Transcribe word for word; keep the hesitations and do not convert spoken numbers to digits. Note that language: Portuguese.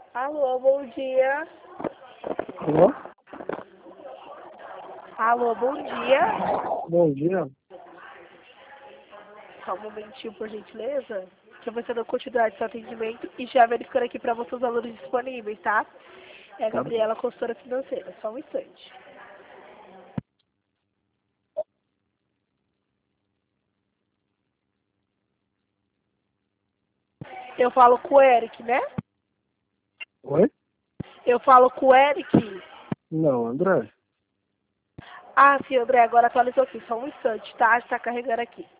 Alô, bom dia. Alô? Alô, bom dia. Bom dia. Só um momentinho, por gentileza. Que eu vou dando continuidade do seu atendimento e já verificando aqui para você os valores disponíveis, tá? É a Tá. Gabriela, consultora financeira. Só um instante. Eu falo com o Eric, né? Oi? Eu falo com o Eric. Não, André. Ah, sim, André, agora atualizou aqui. Só um instante, tá? Está carregando aqui.